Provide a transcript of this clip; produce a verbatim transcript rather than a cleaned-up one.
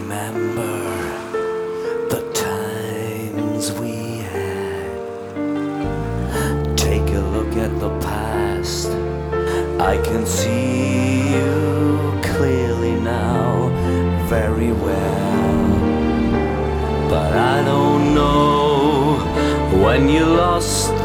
remember the times we had. Take a look at the past. I can see you clearly now, very well. But I don't know when you lost